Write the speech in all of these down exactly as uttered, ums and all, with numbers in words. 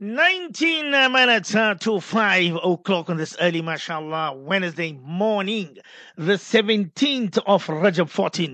nineteen minutes uh, to five o'clock on this early, mashallah, Wednesday morning, the seventeenth of Rajab fourteen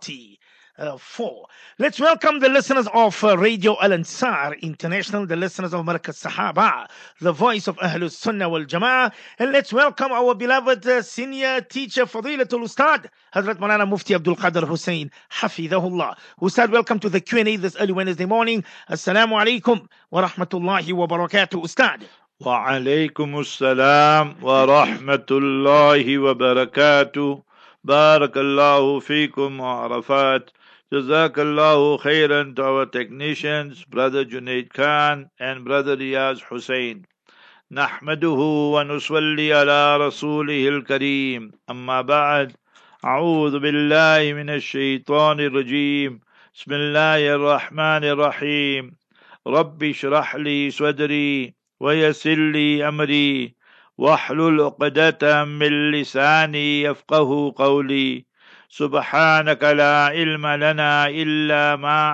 forty-four. Let's welcome the listeners of uh, Radio Al Ansar International, the listeners of Markaz Sahaba, the voice of Ahlus Sunnah wal Jama'ah, and let's welcome our beloved uh, senior teacher, Fadilatul Ustad, Hazrat Malana Mufti Abdul Qadir Hussein, Hafidahullah. Ustad, welcome to the Q and A this early Wednesday morning. Assalamu alaikum wa rahmatullahi wa barakatuh, Ustad. وعليكم السلام ورحمة الله وبركاته. بارك الله فيكم وعرفات. جزاك الله خيرا to our technicians, Brother Junaid Khan and Brother Riyaz Hussein. نحمده ونصلي على رسوله الكريم. أما بعد. أعوذ بالله من الشيطان الرجيم. بسم الله الرحمن الرحيم. رب اشرح لي صدري ويسر لي أمري واحلل عقدة من لساني يفقه قولي. سبحانك لا علم لنا إلا ما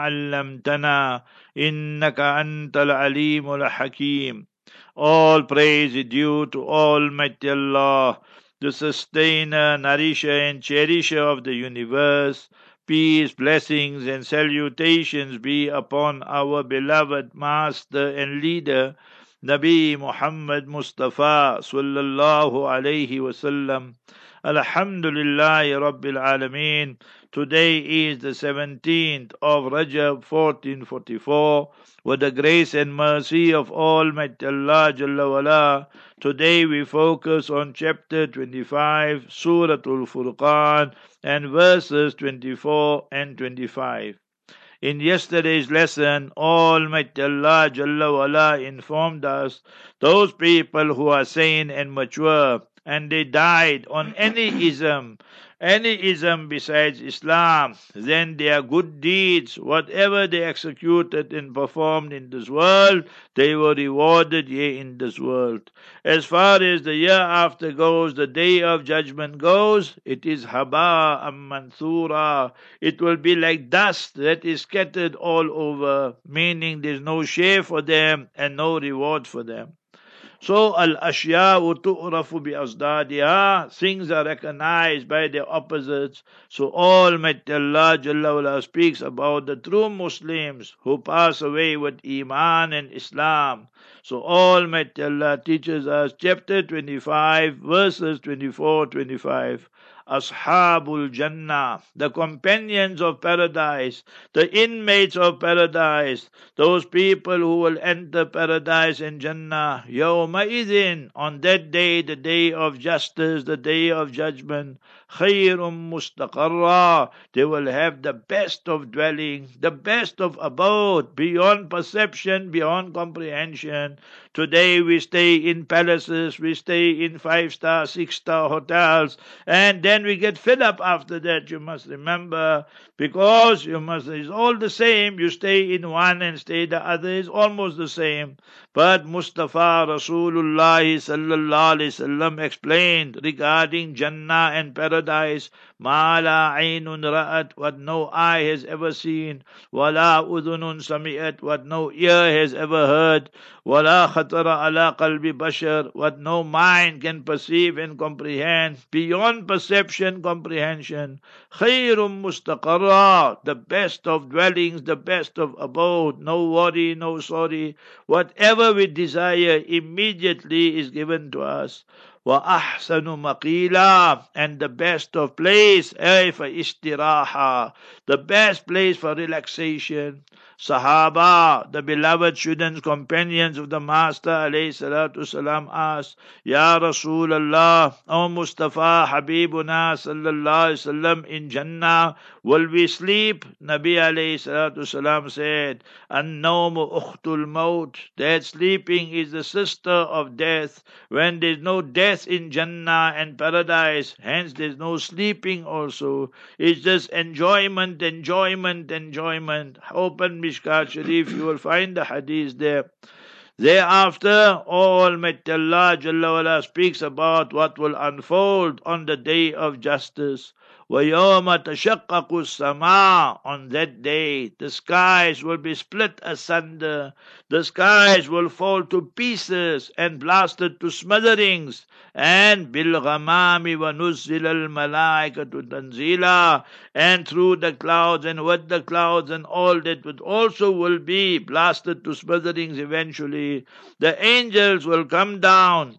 علمتنا إنك أنت العليم الحكيم. All praise is due to Almighty Allah, the sustainer, nourisher and cherisher of the universe. Peace, blessings and salutations be upon our beloved master and leader, Nabi Muhammad Mustafa sallallahu alayhi wasallam. Alhamdulillahi Rabbil Alameen. Today is the seventeenth of Rajab fourteen forty-four. With the grace and mercy of Almighty Allah Jalla wala, today we focus on chapter twenty-five, Suratul Furqan, and verses twenty-four and twenty-five. In yesterday's lesson, Almighty Allah Jalla wala informed us those people who are sane and mature and they died on any ism, any ism besides Islam, then their good deeds, whatever they executed and performed in this world, they were rewarded here in this world. As far as the year after goes, the day of judgment goes, it is haba am mansura. It will be like dust that is scattered all over, meaning there's no share for them and no reward for them. So al-ashya'u tu'rafu bi-azdadiha, things are recognized by their opposites. So Almighty Allah Jalla wala speaks about the true Muslims who pass away with Iman and Islam. So Almighty Allah teaches us chapter twenty-five verses twenty-four to twenty-five. Ashabul Jannah, the companions of paradise, the inmates of paradise, those people who will enter paradise and Jannah, Yawma idhin, on that day, the day of justice, the day of judgment, khairum mustaqarra, they will have the best of dwelling, the best of abode, beyond perception, beyond comprehension. Today we stay in palaces, we stay in five-star, six-star hotels, and then we get fed up after that, you must remember, because you must, it's all the same. You stay in one and stay the other is almost the same. But Mustafa Rasulullah sallallahu alaihi wasallam explained regarding Jannah and paradise, Ma la aynun ra'at, what no eye has ever seen, wala udhunun sami'at, what no ear has ever heard, wala khatara ala qalbi bashar, what no mind can perceive and comprehend, beyond perception, comprehension. Khairum mustaqarra, the best of dwellings, the best of abode, no worry, no sorry. Whatever we desire immediately is given to us. Wa ahsanu maqila, and the best of place, ay for istiraha, the best place for relaxation. Sahaba, the beloved students, companions of the Master alayhi salatu salam asked, Ya Rasulallah, O Mustafa Habibuna sallallahu alayhi wasallam, in Jannah, will we sleep? Nabi alayhi salatu salam said, An-nawmu ukhtul maut, that sleeping is the sister of death. When there's no death in Jannah and paradise, hence there's no sleeping also. It's just enjoyment, enjoyment, enjoyment. Open Mishkat Sharif, you will find the hadith there. Thereafter, Almighty Allah Jalla wala speaks about what will unfold on the day of justice. وَيَوْمَ تَشَقَّقُ السَّمَاءُ On that day, the skies will be split asunder. The skies will fall to pieces and blasted to smitherings. And بِالْغَمَامِ وَنُزِّلَ الْمَلَائِكَةُ تَنزِيلًا And through the clouds and with the clouds and all that would also will be blasted to smitherings eventually. The angels will come down,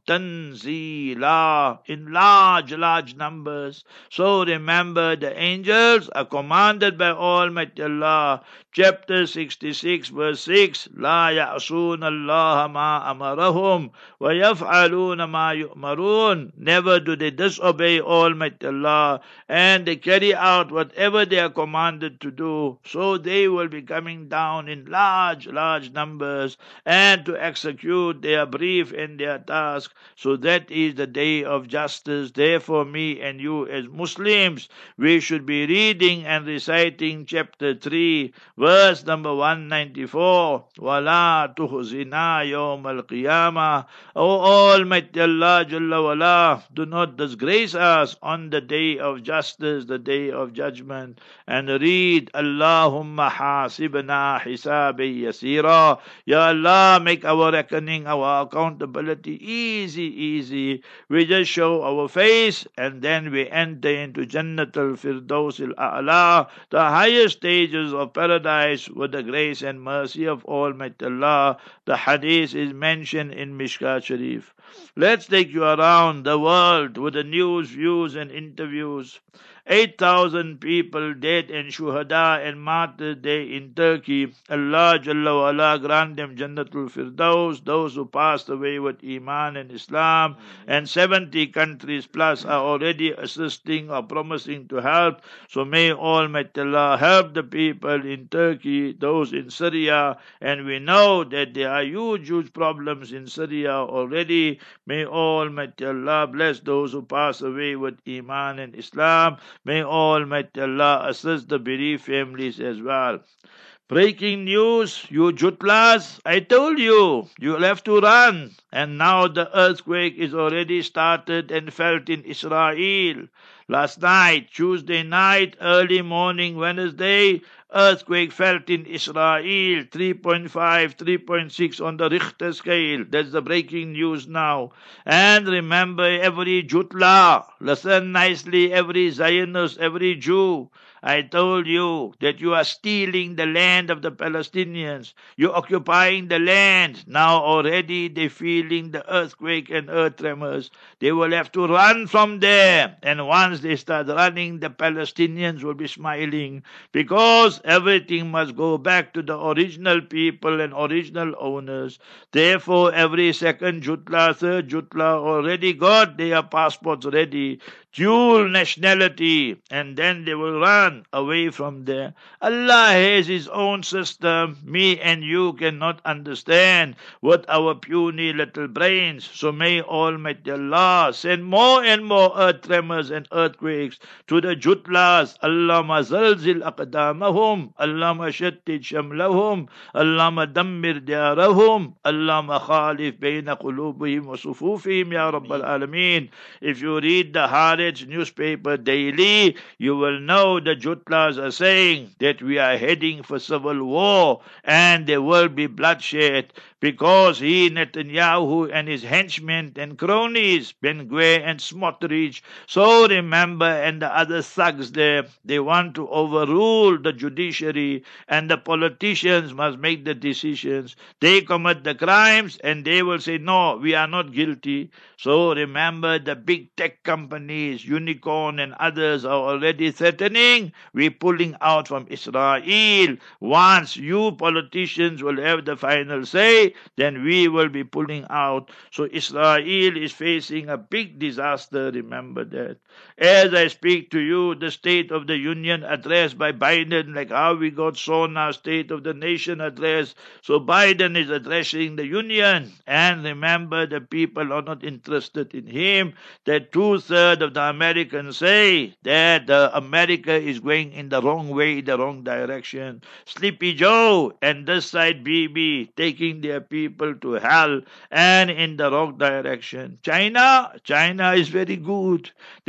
tanzila, in large, large numbers. So remember, the angels are commanded by Almighty Allah. Chapter sixty-six, verse six, لا يعصون الله ما أمرهم ويفعلون ما يؤمرون. Never do they disobey Almighty Allah, and they carry out whatever they are commanded to do. So they will be coming down in large, large numbers and to execute their brief and their task. So that is the day of justice. Therefore, me and you as Muslims, we should be reading and reciting chapter three, verse number one ninety-four. وَلَا تُخْزِنَا يَوْمَ الْقِيَامَةِ O Almighty Allah Jalla wala, do not disgrace us on the day of justice, the day of judgment. And read, Allahumma hasibna hisabi yasira. Ya Allah, make our reckoning, our accountability easy, easy. We just show our face and then we enter into Jannatul Firdaus al-A'la, the highest stages of paradise with the grace and mercy of Almighty Allah. The hadith is mentioned in Mishkat Sharif. Let's take you around the world with the news, views and interviews. eight thousand people dead and shuhada and martyrs day in Turkey. Allah Jalla wa ala grant them Jannatul Firdaus, those who passed away with Iman and Islam. And seventy countries plus are already assisting or promising to help. So may Almighty Allah help the people in Turkey, those in Syria. And we know that there are huge, huge problems in Syria already. May Almighty Allah bless those who pass away with Iman and Islam. May Almighty Allah assist the bereaved families as well. Breaking news, you Jutlas, I told you, you'll have to run. And now the earthquake is already started and felt in Israel. Last night, Tuesday night, early morning, Wednesday, earthquake felt in Israel, three point five, three point six on the Richter scale. That's the breaking news now. And remember, every Jutla, listen nicely, every Zionist, every Jew, I told you that you are stealing the land of the Palestinians. You're occupying the land. Now already they're feeling the earthquake and earth tremors. They will have to run from there. And once they start running, the Palestinians will be smiling, because everything must go back to the original people and original owners. Therefore, every second Jutla, third Jutla already got their passports ready, dual nationality, and then they will run away from there. Allah has His own system. Me and you cannot understand with our puny little brains. So may Almighty Allah send more and more earth tremors and earthquakes to the Jutlas. Allahumma zalzil aqdamahum, Allahumma shattid shamlahum, Allahumma dammir diyarahum, Allahumma khalif bayna qulubihim wa sufufihim ya Rabbal Alameen. If you read the Haaretz newspaper daily, you will know the Jutlas are saying that we are heading for civil war and there will be bloodshed, because he, Netanyahu, and his henchmen and cronies, Ben-Gvir and Smotrich, so remember, and the other thugs there, they want to overrule the judiciary, and the politicians must make the decisions. They commit the crimes and they will say, no, we are not guilty. So remember, the big tech companies, Unicorn and others, are already threatening, we're pulling out from Israel. Once you politicians will have the final say, then we will be pulling out. So Israel is facing a big disaster, remember that. As I speak to you, the State of the Union address by Biden, like how we got SONA, State of the Nation address. So Biden is addressing the Union. And remember, the people are not interested in him. That two-thirds of the Americans say that uh, America is going in the wrong way, the wrong direction. Sleepy Joe and this side Bibi taking their people to hell and in the wrong direction. China, China is very good. They send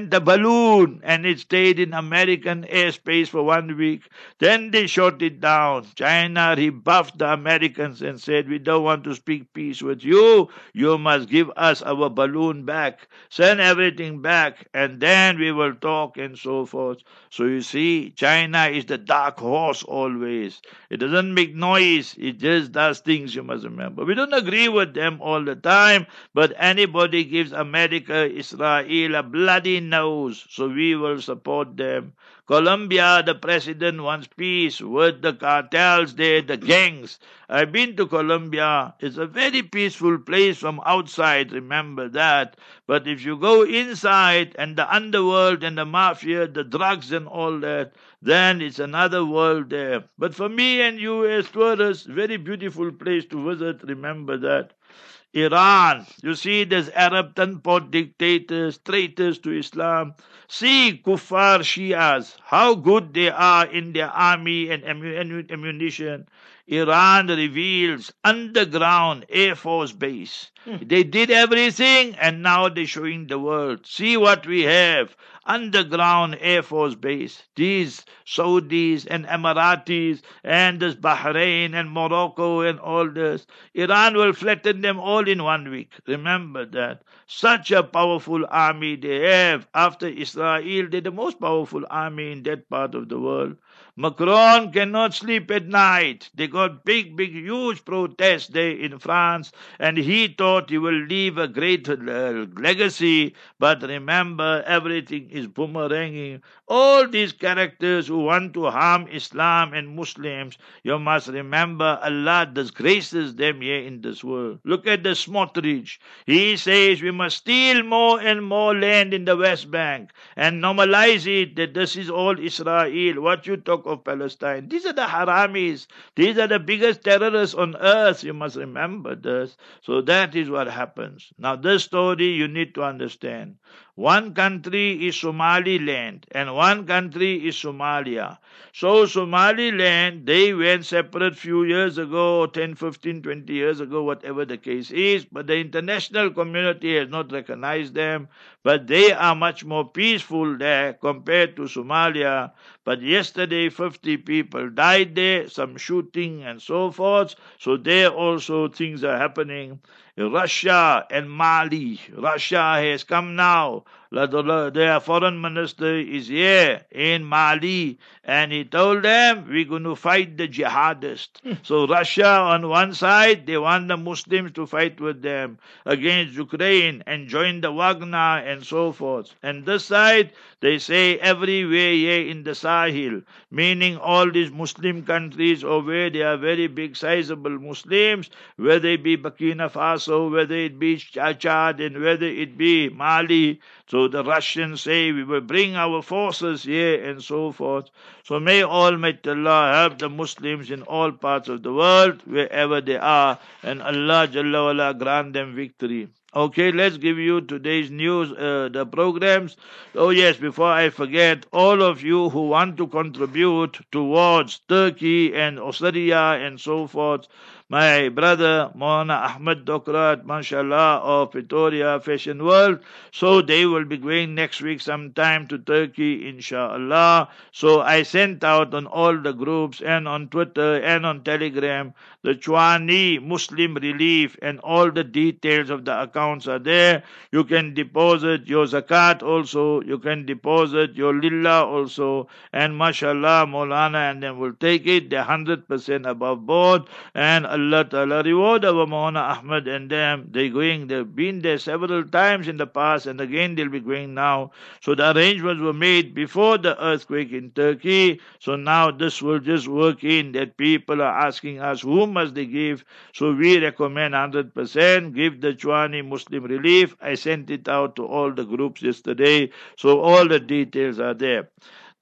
sent a balloon and it stayed in American airspace for one week. Then they shot it down. China rebuffed the Americans and said, we don't want to speak peace with you. You must give us our balloon back. Send everything back and then we will talk and so forth. So you see, China is the dark horse always. It doesn't make noise. It just does things, you must remember. We don't agree with them all the time, but anybody gives America, Israel a bloody nose, so we will support them. Colombia, the president wants peace with the cartels there, the gangs. I've been to Colombia. It's a very peaceful place from outside, remember that. But if you go inside and the underworld and the mafia, the drugs and all that, then it's another world there. But for me and you as tourists, very beautiful place to visit, remember that. Iran, you see, there's Arab Tanpot dictators, traitors to Islam. See Kuffar Shias, how good they are in their army and ammunition. Iran reveals underground Air Force base. Hmm. They did everything and now they're showing the world. See what we have. Underground Air Force base. These Saudis and Emiratis and this Bahrain and Morocco and all this. Iran will flatten them all in one week. Remember that. Such a powerful army they have. After Israel, they're the most powerful army in that part of the world. Macron cannot sleep at night. They got big, big, huge protests there in France, and he thought he will leave a great uh, legacy. But remember, everything is boomeranging. All these characters who want to harm Islam and Muslims, you must remember Allah disgraces them here in this world. Look at the Smotrich. He says we must steal more and more land in the West Bank and normalize it that this is all Israel. What you talk of Palestine? These are the haramis. These are the biggest terrorists on earth. You must remember this. So that is what happens. Now this story you need to understand. One country is Somaliland and one country is Somalia. So Somaliland, they went separate few years ago, ten, fifteen, twenty years ago, whatever the case is, but the international community has not recognized them. But they are much more peaceful there compared to Somalia. But yesterday, fifty people died there, some shooting and so forth. So there also things are happening. Russia and Mali. Russia has come now. Their foreign minister is here in Mali and he told them we're going to fight the jihadists. So Russia on one side, they want the Muslims to fight with them against Ukraine and join the Wagner and so forth. And this side, they say everywhere here in the Sahel, meaning all these Muslim countries or where they are very big sizable Muslims, whether it be Burkina Faso, whether it be Chad and whether it be Mali. So the Russians say we will bring our forces here and so forth. So may Almighty Allah help the Muslims in all parts of the world, wherever they are, and Allah Jalla wala grant them victory. Okay, let's give you today's news, uh, the programs. Oh yes, before I forget, all of you who want to contribute towards Turkey and Syria and so forth, my brother Maulana Ahmed Dokrat, mashallah, of Pretoria Fashion World. So they will be going next week sometime to Turkey, inshallah. So I sent out on all the groups and on Twitter and on Telegram the Chwani Muslim Relief and all the details of the accounts are there. You can deposit your zakat also. You can deposit your lillah also. And mashallah, Maulana and them will take it. They're one hundred percent above board. And Allah Ta'ala reward our Maulana Ahmad and them. They're going, they've been there several times in the past and again they'll be going now. So the arrangements were made before the earthquake in Turkey. So now this will just work in that people are asking us who must they give. So we recommend one hundred percent give the Chwani Muslim Relief. I sent it out to all the groups yesterday. So all the details are there.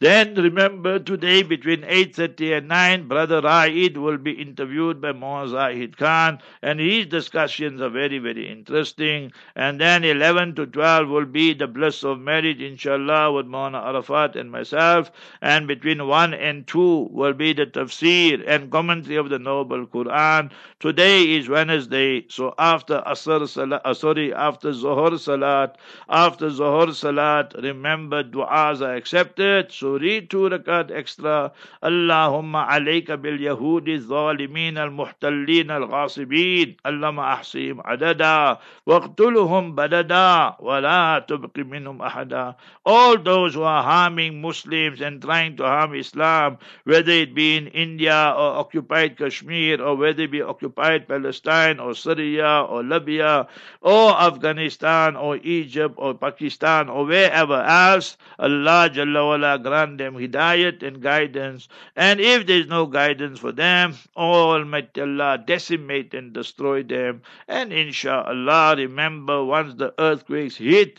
Then remember today between eight thirty and nine, Brother Raid will be interviewed by Mohan Zahid Khan, and his discussions are very, very interesting. And then eleven to twelve will be the bliss of marriage, inshallah, with Mohan Arafat and myself. And between one and two will be the tafsir and commentary of the Noble Quran. Today is Wednesday, so after Asr Salat, uh, sorry, after Zohar Salat, after Zohar Salat, remember du'as are accepted. So read two rakat extra. Allahumma alayka bil yahudi zalimin al muhtallin al ghasibin. Allahumma ahsihim adada. Waqtuluhum badada. Wa la tubqi minhum ahada. All those who are harming Muslims and trying to harm Islam, whether it be in India or occupied Kashmir, or whether it be occupied Palestine or Syria or Libya or Afghanistan or Egypt or Pakistan or wherever else, Allah Jalla wala grant them hidayat and guidance. And if there is no guidance for them, Almighty Allah decimate and destroy them. And inshallah, remember, once the earthquakes hit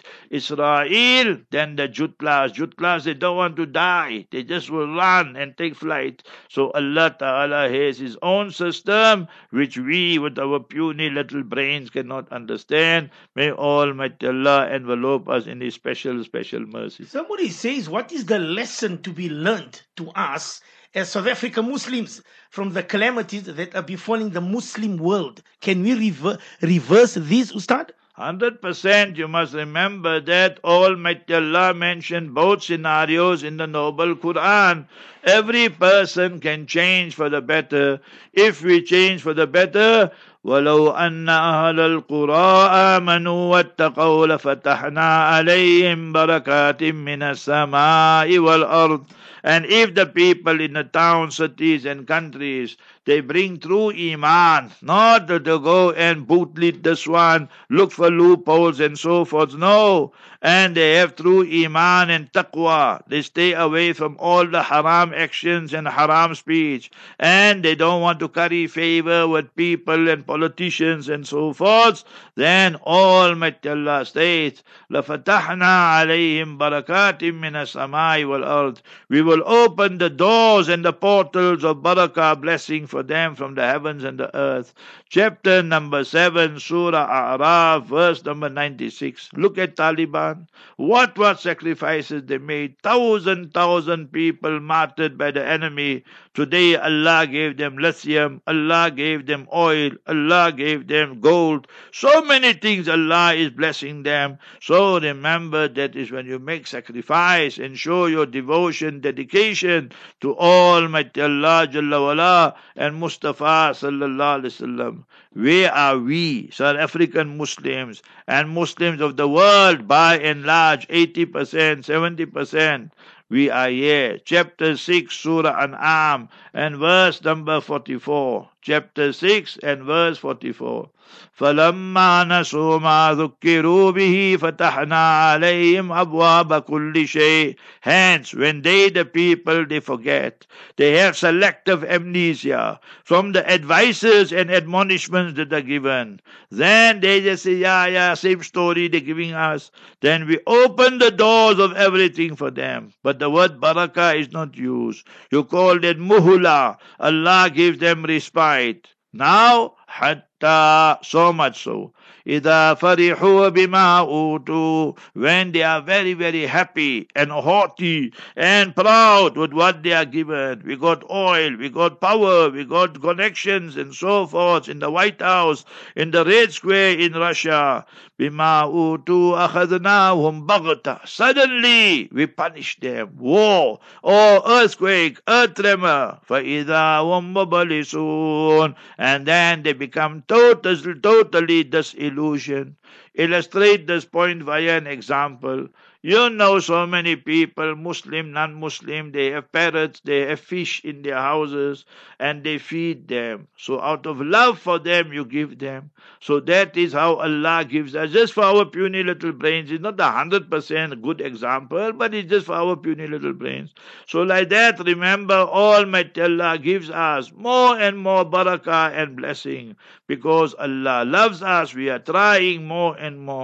Israel, then the Jutlas, Jutlas, they don't want to die. They just will run and take flight. So Allah Ta'ala has His own system, which we with our puny little brains cannot understand. May Almighty Allah envelope us in His special, special mercy. Somebody says, what is the lesson to be learned to us as South African Muslims from the calamities that are befalling the Muslim world? Can we rever- reverse these, Ustad? one hundred percent you must remember that Almighty Allah mentioned both scenarios in the Noble Quran. Every person can change for the better. If we change for the better, وَلَوْ أَنَّ أَهْلَ الْقُرَىٰ آمَنُوا وَاتَّقَوْا لَفَتَحْنَا عَلَيْهِمْ بَرَكَاتٍ مِّنَ السَّمَاءِ وَالْأَرْضِ. And if the people in the towns, cities and countries, they bring true iman, not to go and bootlead this one, look for loopholes and so forth, no. And they have true iman and taqwa. They stay away from all the haram actions and haram speech. And they don't want to curry favor with people and politicians and so forth. Then Almighty Allah states, لَفَتَحْنَا عَلَيْهِمْ بَرَكَاتٍ مِّنَ السَّمَاءِ وَالْأَرْضِ. We will open the doors and the portals of barakah, blessing for them from the heavens and the earth. Chapter number seven, Surah A'raf, verse number ninety-six. Look at Taliban. What what sacrifices they made. Thousand, thousand people martyred by the enemy. Today Allah gave them lithium, Allah gave them oil, Allah gave them gold. So many things Allah is blessing them. So remember, that is when you make sacrifice and show your devotion, dedication to Almighty Allah Jalla wala and Mustafa sallallahu alaihi wasallam. Where are we, South African Muslims and Muslims of the world by and large, eighty percent, seventy percent? We are here. Chapter six, Surah An'am, and verse number forty-four. Chapter six and verse forty-four. فَلَمَّا نَسُوا مَا ذُكِّرُوا بِهِ فَتَحْنَا عَلَيْهِمْ أَبْوَابَ كُلِّ شَيْءٍ. Hence, when they, the people, they forget, they have selective amnesia from the advices and admonishments that are given, then they just say, yeah, yeah, same story they're giving us. Then we open the doors of everything for them. But the word barakah is not used. You call it muhula. Allah gives them respite. Now, hatta, so much so, إِذَا فَرِحُوا بِمَا أُوتُوا, when they are very, very happy and haughty and proud with what they are given. We got oil, we got power, we got connections and so forth in the White House, in the Red Square in Russia. بِمَا أُوتُوا أَخَذْنَاهُمْ بَغْتَةً. Suddenly, we punish them. War, or earthquake, earth tremor. فَإِذَا هُمْ مُبْلِسُونَ. And then they become totally, totally disillusioned. Illustrate this point via an example. You know, so many people, Muslim, non-Muslim, they have parrots, they have fish in their houses, and they feed them. So out of love for them, you give them. So that is how Allah gives us. Just for our puny little brains. It's not a hundred percent good example, but it's just for our puny little brains. So like that, remember, Almighty Allah gives us more and more barakah and blessing. Because Allah loves us, we are trying more and more.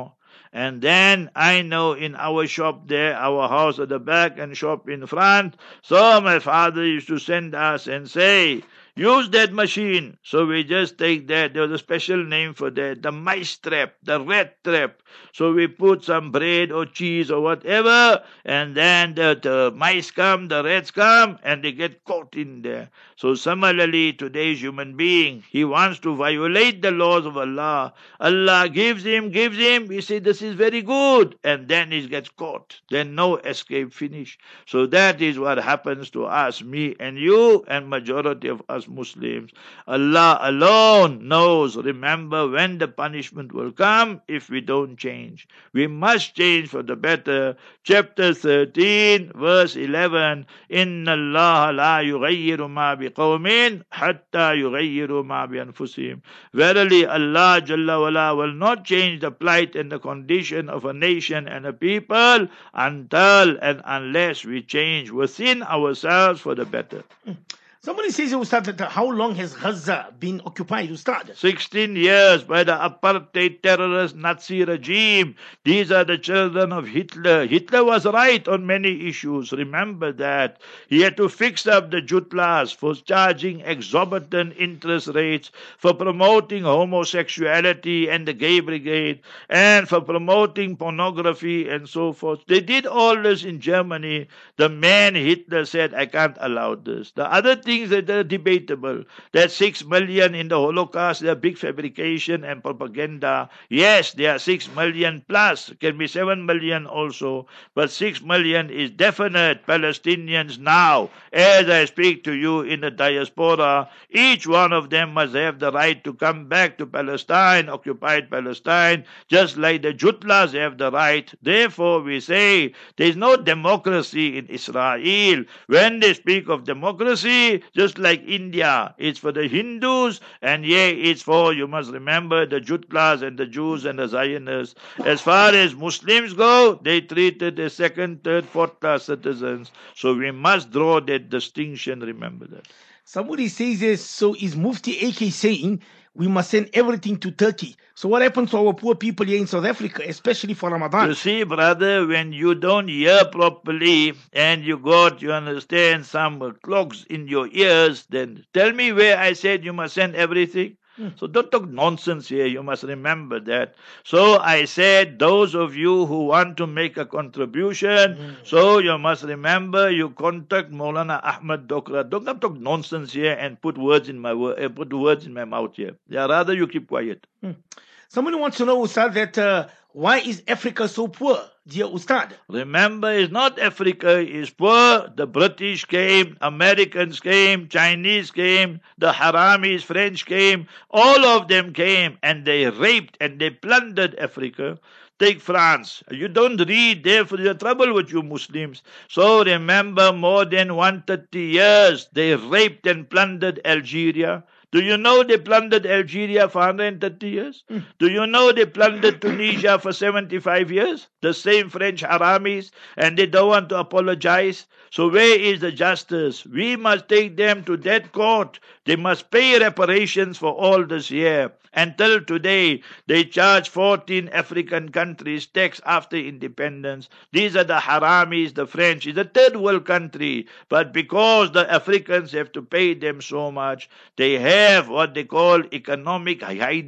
And then I know in our shop there, our house at the back and shop in front, so my father used to send us and say, use that machine. So we just take that. There was a special name for that. The mice trap, the rat trap. So we put some bread or cheese or whatever, and then the, the mice come, the rats come, and they get caught in there. So similarly, today's human being, he wants to violate the laws of Allah. Allah gives him, gives him. He says, this is very good. And then he gets caught. Then no escape, finish. So that is what happens to us, me and you, and majority of us Muslims. Allah alone knows, remember, when the punishment will come if we don't change. We must change for the better. Chapter thirteen, verse eleven, Inna Allah la yughayyiru ma biqawmin hatta yughayyiru ma bi anfusihim. Verily Allah Jalla wala will not change the plight and the condition of a nation and a people until and unless we change within ourselves for the better. Somebody says, Ustad, that how long has Gaza been occupied, Ustad? sixteen years by the apartheid terrorist Nazi regime. These are the children of Hitler. Hitler was right on many issues. Remember that. He had to fix up the jutlas for charging exorbitant interest rates, for promoting homosexuality and the gay brigade, and for promoting pornography and so forth. They did all this in Germany. The man Hitler said, I can't allow this. The other thing things that are debatable. That six million in the Holocaust, they're big fabrication and propaganda. Yes, there are six million plus, can be seven million also, but six million is definite Palestinians now. As I speak to you in the diaspora, each one of them must have the right to come back to Palestine, occupied Palestine, just like the Jutlas have the right. Therefore, we say there is no democracy in Israel. When they speak of democracy, just like India, it's for the Hindus, and yeah, it's for, you must remember, the Jutlas and the Jews and the Zionists. As far as Muslims go, they treated as second, third, fourth class citizens. So we must draw that distinction, remember that. Somebody says this, so is Mufti A K saying we must send everything to Turkey? So what happens to our poor people here in South Africa, especially for Ramadan? You see, brother, when you don't hear properly and you got, you understand, some clogs in your ears, then tell me where I said you must send everything. So don't talk nonsense here. You must remember that. So I said, those of you who want to make a contribution, mm. so you must remember, you contact Maulana Ahmad Dokra. Don't come talk nonsense here and put words in my uh, put words in my mouth here. Yeah, rather you keep quiet. Mm. Somebody wants to know, Ustad, that uh, why is Africa so poor, dear Ustad? Remember, it's not Africa is poor. The British came, Americans came, Chinese came, the Haramis, French came. All of them came and they raped and they plundered Africa. Take France. You don't read, therefore there's trouble with you Muslims. So remember, more than one hundred thirty years, they raped and plundered Algeria. Do you know they plundered Algeria for one hundred thirty years? Mm. Do you know they plundered Tunisia for seventy-five years? The same French Haramis, and they don't want to apologize. So where is the justice? We must take them to that court. They must pay reparations for all this year. Until today, they charge fourteen African countries tax after independence. These are the Haramis, the French. It's a third world country. But because the Africans have to pay them so much, they have what they call economic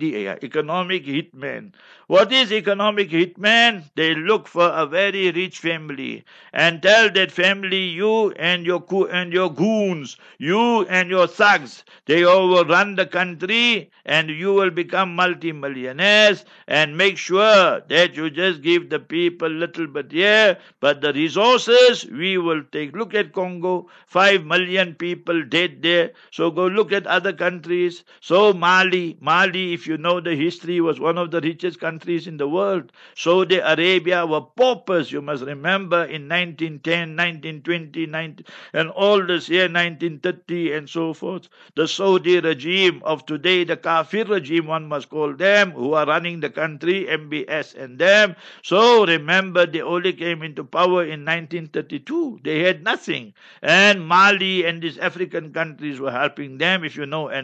economic hitmen. What is economic hitman? They look for a very rich family and tell that family, you and your and your goons, you and your thugs, they all will run the country and you will become multi-millionaires, and make sure that you just give the people little bit here, but the resources we will take. Look at Congo, five million people dead there. So go look at other countries. So Mali, Mali, if you know the history, was one of the richest countries in the world. Saudi Arabia were paupers, you must remember, in nineteen ten, nineteen twenty, nineteen, and all this year, nineteen thirty and so forth. The Saudi regime of today, the Kafir regime, one must call them, who are running the country, M B S and them. So remember, they only came into power in nineteen thirty-two. They had nothing. And Mali and these African countries were helping them, if you know anything.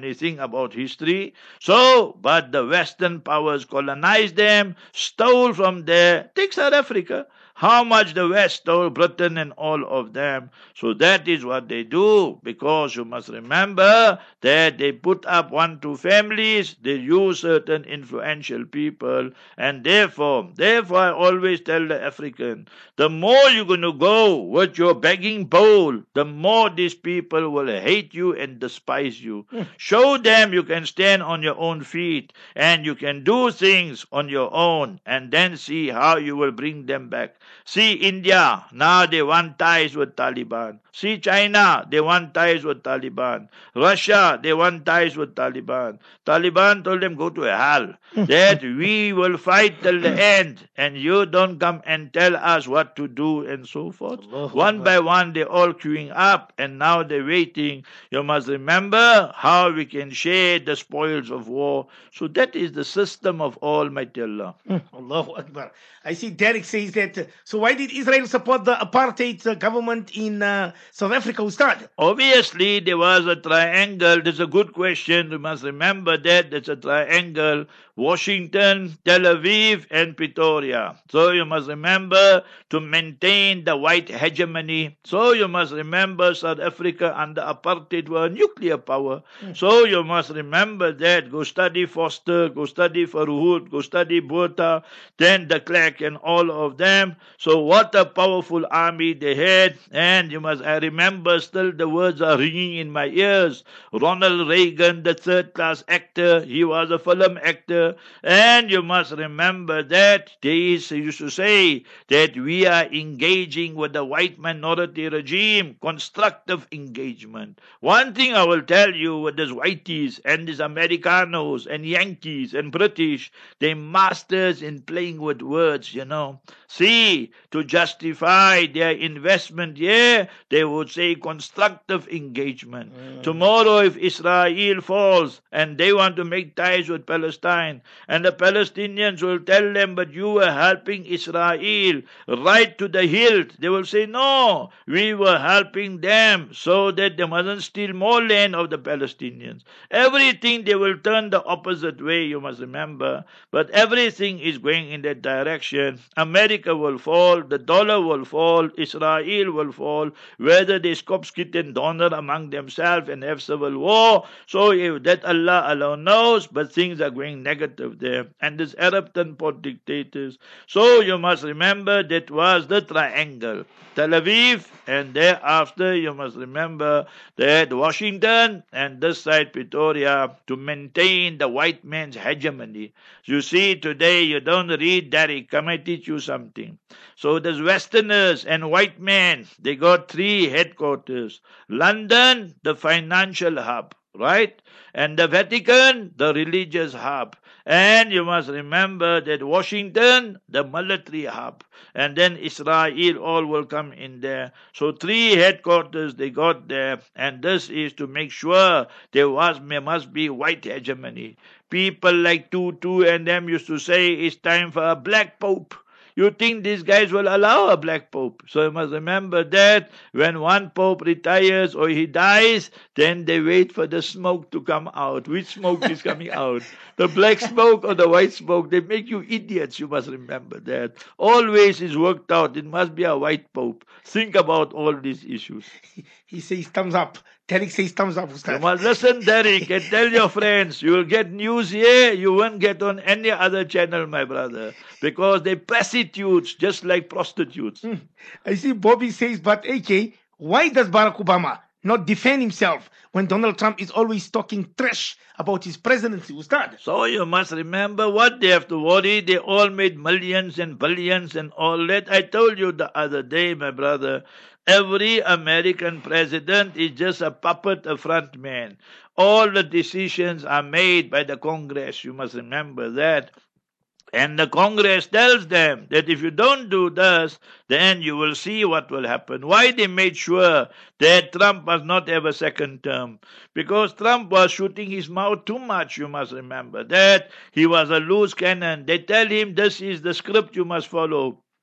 anything about history. So, but the Western powers colonized them, stole from there. Take South Africa. How much the West stole, Britain and all of them. So that is what they do, because you must remember that they put up one, two families, they use certain influential people, and therefore, therefore I always tell the African, the more you're going to go with your begging bowl, the more these people will hate you and despise you. Mm. Show them you can stand on your own feet, and you can do things on your own, and then see how you will bring them back. See India, now they want ties with Taliban. See China, they want ties with Taliban. Russia, they want ties with Taliban. Taliban told them, go to hell. That we will fight till the end, and you don't come and tell us what to do and so forth. Allahu One Akbar. by one, they're all queuing up, and now they're waiting. You must remember how we can share the spoils of war. So that is the system of Almighty Allah. Mm, Allahu Akbar. I see Derek says that. uh, So why did Israel support the apartheid uh, government in uh, South Africa, Ustad? Obviously, there was a triangle. That's a good question. You must remember that. There's a triangle. Washington, Tel Aviv, and Pretoria. So you must remember to maintain the white hegemony. So you must remember South Africa under apartheid were a nuclear power. Mm. So you must remember that. Go study Foster, go study Farhud, go study Botha, then de Klerk and all of them. So what a powerful army they had. And you must, I remember still the words are ringing in my ears. Ronald Reagan, the third class actor, he was a film actor. And you must remember that they used to say that we are engaging with the white minority regime, constructive engagement. One thing I will tell you with these whiteys and these Americanos and Yankees and British, they masters in playing with words, you know. See, to justify their investment here, they would say constructive engagement. Mm. Tomorrow if Israel falls and they want to make ties with Palestine, and the Palestinians will tell them, but you were helping Israel right to the hilt. They will say, no, we were helping them so that they mustn't steal more land of the Palestinians. Everything they will turn the opposite way, you must remember. But everything is going in that direction. America will fall, the dollar will fall, Israel will fall, whether they skopskit and donor among themselves and have civil war. So if that Allah alone knows, but things are going negative there. And this Arab Tanpot dictators. So you must remember that was the triangle. Tel Aviv, and thereafter you must remember that Washington and this side Pretoria to maintain the white man's hegemony. You see, today you don't read Derek. Come I teach you something. So there's Westerners and white men. They got three headquarters. London, the financial hub, right? And the Vatican, the religious hub. And you must remember that Washington, the military hub. And then Israel, all will come in there. So three headquarters they got there. And this is to make sure there was there must be white hegemony. People like Tutu and them used to say it's time for a black pope. You think these guys will allow a black pope? So you must remember that when one pope retires or he dies, then they wait for the smoke to come out. Which smoke is coming out? The black smoke or the white smoke? They make you idiots. You must remember that. Always is worked out. It must be a white pope. Think about all these issues. He says thumbs up. Derek says thumbs up, You Ustad. must listen, Derek, and tell your friends. You will get news here. You won't get on any other channel, my brother, because they prostitutes just like prostitutes. Hmm. I see Bobby says, but A K, why does Barack Obama not defend himself when Donald Trump is always talking trash about his presidency, Ustad? So you must remember what they have to worry. They all made millions and billions and all that. I told you the other day, my brother, every American president is just a puppet, a front man. All the decisions are made by the Congress. You must remember that. And the Congress tells them that if you don't do this, then you will see what will happen. Why they made sure that Trump must not have a second term? Because Trump was shooting his mouth too much, you must remember that. He was a loose cannon. They tell him this is the script you must follow.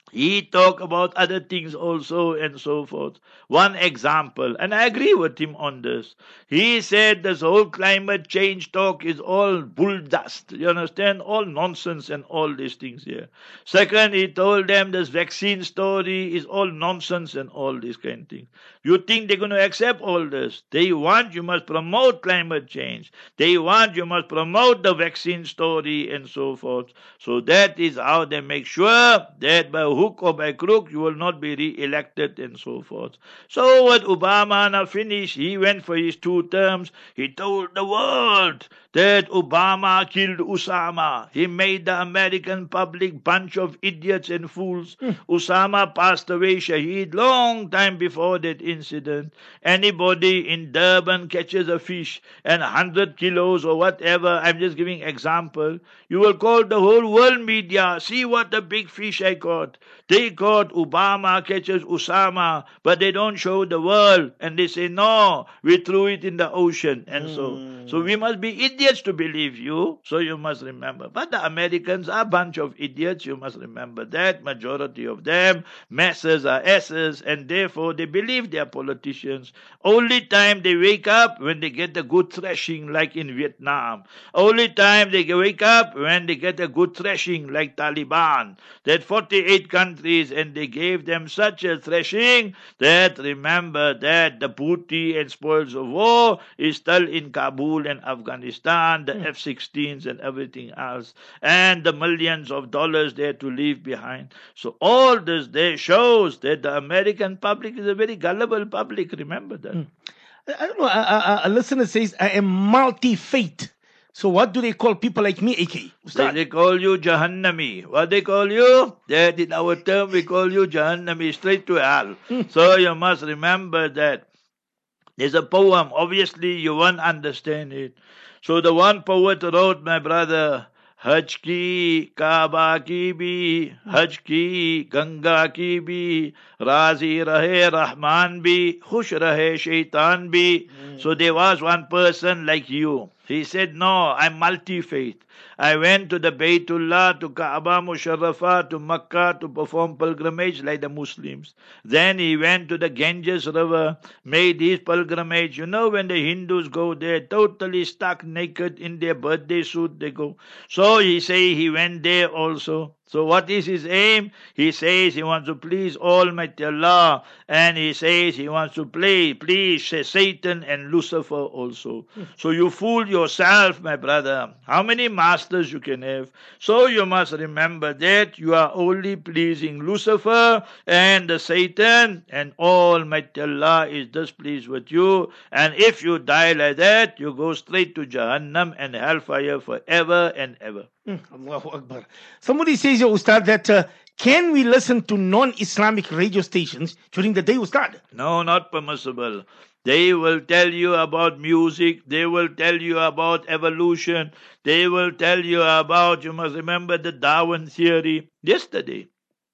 He talk about other things also and so forth. One example, and I agree with him on this. He said this whole climate change talk is all bull dust. You understand? All nonsense and all these things here. Second, he told them this vaccine story is all nonsense and all these kind of things. You think they're going to accept all this? They want you must promote climate change. They want you must promote the vaccine story and so forth. So that is how they make sure that by hook or by crook you will not be re-elected and so forth. So what Obama now finished, he went for his two terms. He told the world that Obama killed Osama. He made the American public bunch of idiots and fools. Mm. Osama passed away shaheed long time before that incident. Anybody in Durban catches a fish and one hundred kilos or whatever, I'm just giving example, you will call the whole world media, see what a big fish I caught. They caught Obama catches Osama, but they don't show the world. And they say, no, we threw it in the ocean. And so, so we must be idiots to believe you. So you must remember. But the Americans are a bunch of idiots. You must remember that. Majority of them, masses are asses. And therefore, they believe they are politicians. Only time they wake up when they get a good thrashing like in Vietnam. Only time they wake up when they get a good thrashing like Taliban. That forty-eight countries and they gave them such a thrashing that remember that the booty and spoils of war is still in Kabul and Afghanistan, the Mm. F sixteens and everything else, and the millions of dollars there to leave behind. So all this there shows that the American public is a very gullible public. Remember that. Mm. I I don't know. A, a, a listener says, I am multi-faith. So what do they call people like me, A K? They, Ustad? they call you Jahannami. What they call you? That in our term we call you Jahannami, straight to hell. Mm. So you must remember that. There's a poem. Obviously you won't understand it. So the one poet wrote, my brother, Haj ki Kaaba ki bhi, Haj ki Ganga ki bhi, Razi rahe Rahman bhi, Khush rahe Shaitan bhi. Mm. So there was one person like you. He said, no, I'm multi-faith. I went to the Baytullah, to Kaaba Musharrafah, to Makkah to perform pilgrimage like the Muslims. Then he went to the Ganges River, made his pilgrimage. You know when the Hindus go there, totally stuck naked in their birthday suit they go. So he say he went there also. So what is his aim? He says he wants to please Almighty Allah, and he says he wants to play, please Satan and Lucifer also. So you fool yourself, my brother. How many masters you can have? So you must remember that you are only pleasing Lucifer and the Satan, and Almighty Allah is displeased with you. And if you die like that, you go straight to Jahannam and hellfire forever and ever. Mm. Allahu Akbar. Somebody says, Ya Ustad, that uh, can we listen to non-Islamic radio stations during the day, Ustad? No, not permissible. They will tell you about music. They will tell you about evolution. They will tell you about, you must remember the Darwin theory. Yesterday,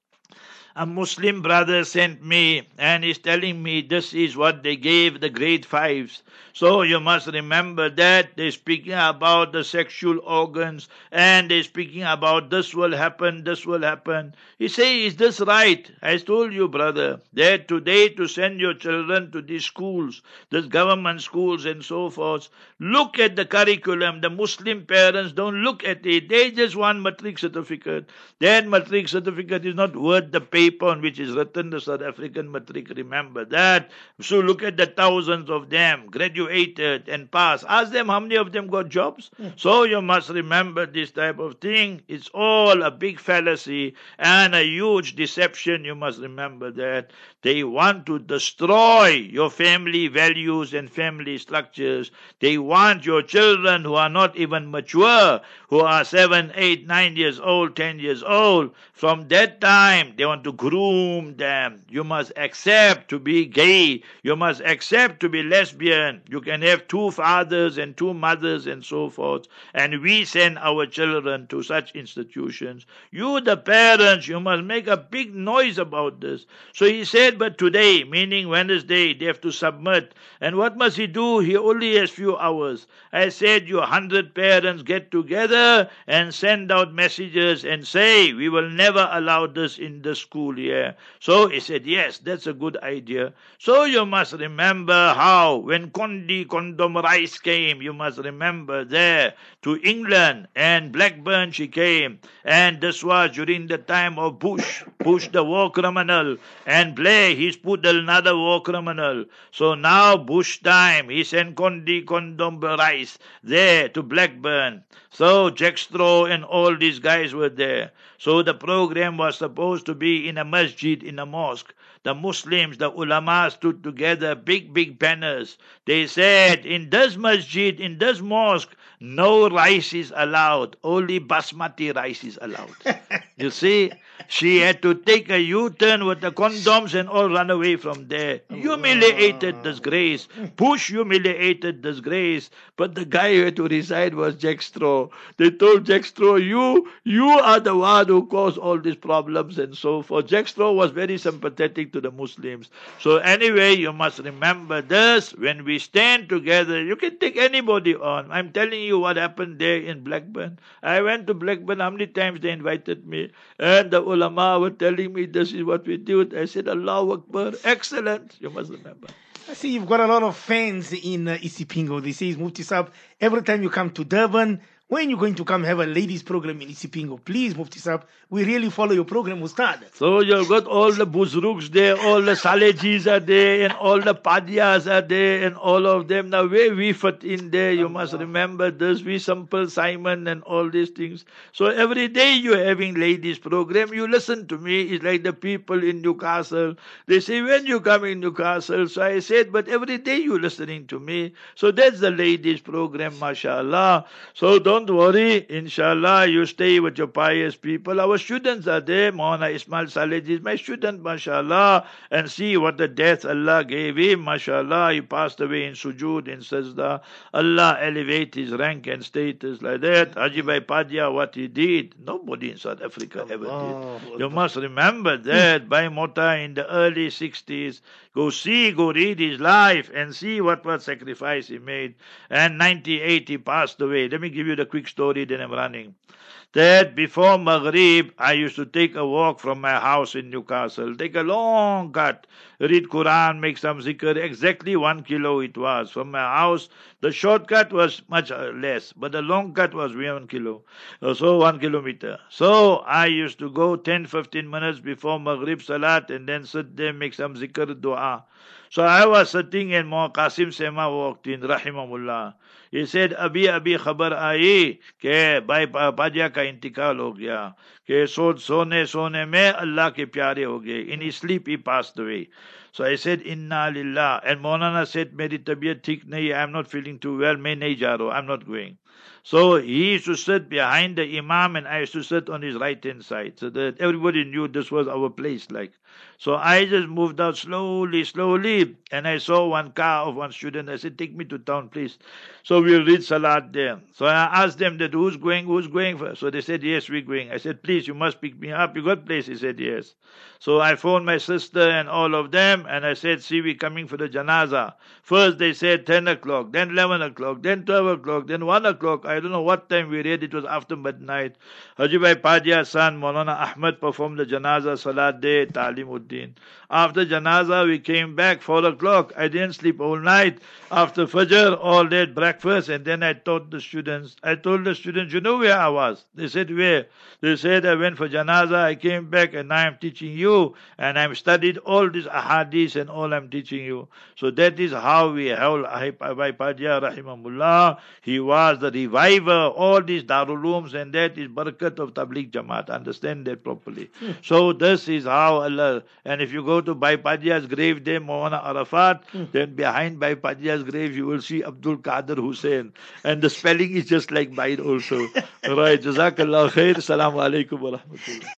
a Muslim brother sent me and is telling me this is what they gave the grade fives. So you must remember that they're speaking about the sexual organs and they're speaking about this will happen, this will happen. He say, is this right? I told you, brother, that today to send your children to these schools, these government schools and so forth, look at the curriculum. The Muslim parents don't look at it. They just want matric certificate. That matric certificate is not worth the paper on which is written the South African matric. Remember that. So look at the thousands of them graduated and passed. Ask them how many of them got jobs. Mm. So you must remember this type of thing. It's all a big fallacy and a huge deception. You must remember that. They want to destroy your family values and family structures. They want your children who are not even mature, who are seven, eight, nine years old, ten years old. From that time, they want to groom them. You must accept to be gay. You must accept to be lesbian. You can have two fathers and two mothers and so forth. And we send our children to such institutions. You, the parents, you must make a big noise about this. So he said, but today, meaning Wednesday, they have to submit. And what must he do? He only has few hours. I said, you hundred parents get together and send out messages and say, we will never allow this in the school. school here. So he said, yes, that's a good idea. So you must remember how when Condi Condom Rice came, you must remember there to England, and Blackburn she came, and this was during the time of Bush, Bush the war criminal, and Blair, he's put another war criminal. So now Bush time, he sent Condi Condom Rice there to Blackburn. So Jack Straw and all these guys were there. So the program was supposed to be in a masjid, in a mosque. The Muslims, the ulama stood together, big, big banners. They said, in this masjid, in this mosque, no rice is allowed. Only basmati rice is allowed. You see, she had to take a U-turn with the condoms and all run away from there. Humiliated disgrace. Bush humiliated disgrace. But the guy who had to resign was Jack Straw. They told Jack Straw, you, you are the one who caused all these problems and so forth. Jack Straw was very sympathetic to the Muslims. So anyway, you must remember this. When we stand together, you can take anybody on. I'm telling you what happened there in Blackburn. I went to Blackburn. How many times they invited me? And the ulama were telling me this is what we do. I said, Allahu Akbar. Excellent. You must remember. I see you've got a lot of fans in uh, Isipingo. They say, Mufti Saab, every time you come to Durban, when you're going to come have a ladies program in Isipingo, please, Mufti Saab, we really follow your program, Ustad. So you've got all the Buzruks there, all the Salejis are there, and all the Padias are there, and all of them. Now, where we fit in there, you must remember this, we Simple Simon and all these things. So every day you're having ladies program, you listen to me. It's like the people in Newcastle. They say, when you come in Newcastle? So I said, but every day you're listening to me. So that's the ladies program, mashallah. So don't Don't worry, inshallah, you stay with your pious people. Our students are there. Maulana Ismail Saleh is my student, mashallah. And see what the death Allah gave him, mashallah. He passed away in sujood, in sajda. Allah elevate his rank and status like that. Haji Bhai Padia, what he did, nobody in South Africa ever did. You must remember that. Bhai Mota in the early sixties, go see, go read his life and see what what sacrifice he made. And ninety-eight he passed away. Let me give you the quick story, then I'm running. That before Maghrib, I used to take a walk from my house in Newcastle, take a long cut, read Quran, make some zikr, exactly one kilo it was. From my house, the shortcut was much less, but the long cut was one kilo, so one kilometer. So I used to go ten, fifteen minutes before Maghrib Salat and then sit there, make some zikr, dua. So I was sitting and Mo Qasim Sema walked in, rahimahullah. He said, Abhi abhi khabar aayi ke bhai Padia ka intikal ho gaya, ke so sone sone mein Allah ke pyare ho gaye. In his sleep he passed away. So I said, Inna lillah. And Maulana said, Meri tabiyat theek nahi, I'm not feeling too well, main nahi ja raha, I'm not going. So he used to sit behind the Imam and I used to sit on his right hand side. So that everybody knew this was our place like. So I just moved out slowly, slowly, and I saw one car of one student. I said, take me to town, please. So we'll read Salat there. So I asked them that who's going, who's going first? So they said, yes, we're going. I said, please, you must pick me up. You got place? He said, yes. So I phoned my sister and all of them, and I said, see, we're coming for the janaza. First they said ten o'clock, then eleven o'clock, then twelve o'clock, then one o'clock. I don't know what time we read. It was after midnight. Haji Bhai Padia's son, Maulana Ahmed, performed the janaza Salat day, Talimuddin. After janaza, we came back four o'clock. I didn't sleep all night. After Fajr, all that breakfast, and then I taught the students. I told the students, you know where I was? They said, where? They said, I went for janaza, I came back, and now I'm teaching you, and I've studied all these ahadith and all I'm teaching you. So that is how we held Bhai Padia, rahimahullah. He was the reviver, all these Darul Ulooms, and that is barakat of Tabligh Jamaat. Understand that properly. Hmm. So this is how Allah, and if you go to Bhai Padia's grave there, Maulana Arafat, hmm. then behind Bhai Padia's grave you will see Abdul Qadir Hussain, and the spelling is just like mine also. Right, Jazakallah khair, Assalamu alaikum wa rahmatullah.